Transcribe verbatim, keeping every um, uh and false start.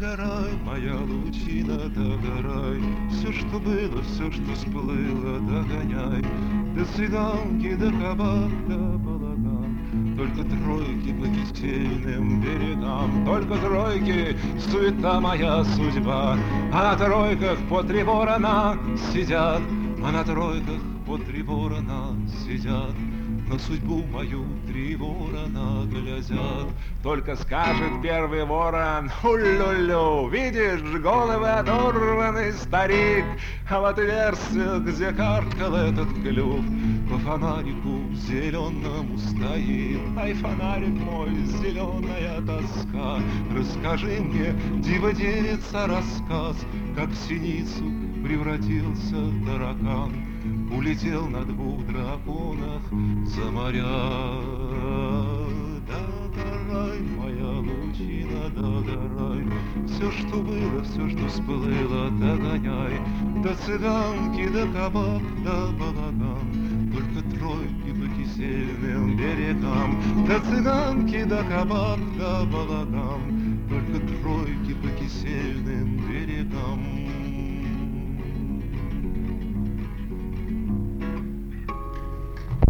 Догорай, моя лучина, догорай, все, что было, все, что сплыло, догоняй. До цыганки, до кабак, до балаган, только тройки по кисельным берегам, только тройки, суета моя судьба. А на тройках по три ворона сидят, а на тройках по три ворона сидят. На судьбу мою три ворона глядят. Только скажет первый ворон: улю-лю, видишь, головы оторванный старик. А в отверстие, где каркал этот клюв, по фонарику зеленому стоит. Ай, фонарик мой, зеленая тоска, расскажи мне, дива девица, рассказ, как в синицу превратился таракан, улетел на двух драконах за моря. Догорай, моя лучина, догорай, все, что было, все, что сплыло, догоняй. До цыганки, до кабак, до балаган, только тройки по кисельным берегам. До цыганки, до кабак, до балаган, только тройки по кисельным берегам.